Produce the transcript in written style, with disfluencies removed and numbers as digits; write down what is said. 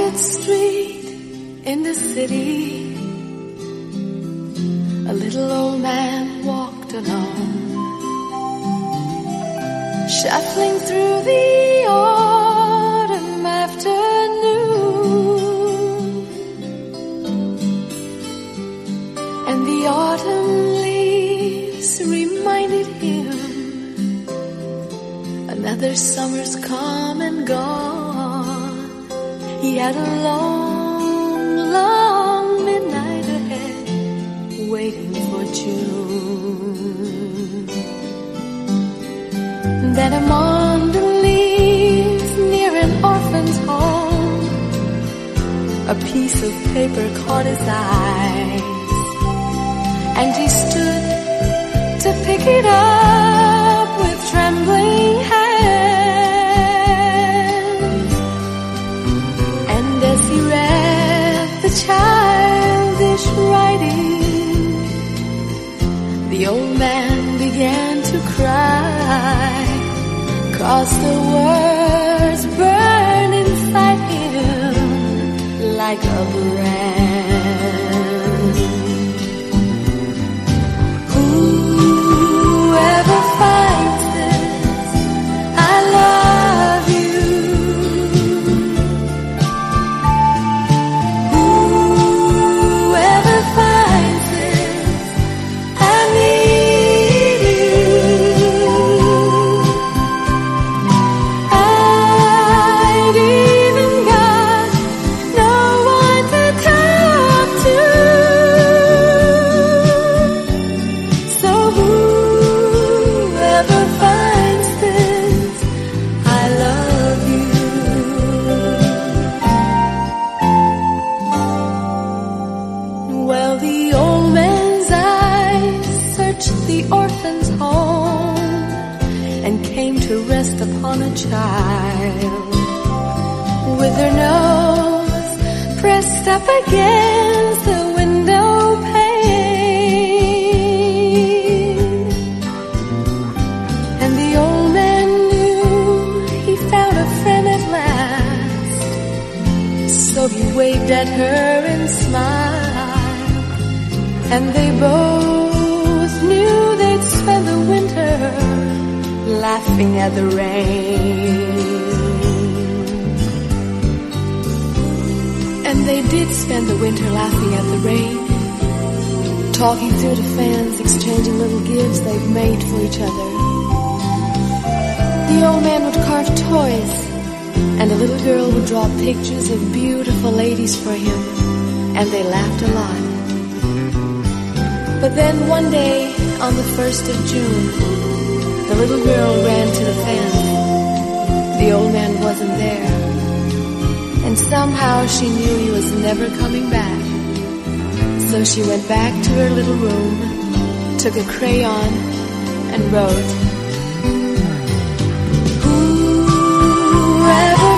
quiet street in the city, a little old man walked alone, shuffling through the autumn afternoon. And the autumn leaves reminded him another summer's come and gone. He had a long, long midnight ahead, waiting for June. Then among the leaves near an orphan's home, a piece of paper caught his eyes, and he stood to pick it up with trembling hands. And as he read the childish writing, the old man began to cry, 'cause the words burned inside him like a brand. Whoever finds this, I love you. Whoever finds this, I need you. I'd even got no one to talk to. So whoever finds this, I love you. Well, the old man's eyes searched the orphan's home and came to rest upon a child with her nose pressed up against the window pane. And the old man knew he found a friend at last, so he waved at her and smiled, and they both knew they'd spend the winter laughing at the rain. And they did spend the winter laughing at the rain, talking through the fans, exchanging little gifts they've made for each other. The old man would carve toys, and the little girl would draw pictures of beautiful ladies for him, and they laughed a lot. But then one day, on the 1st of June, the little girl ran to the fence. The old man wasn't there, and somehow she knew he was never coming back. So she went back to her little room, took a crayon, and wrote, "Whoever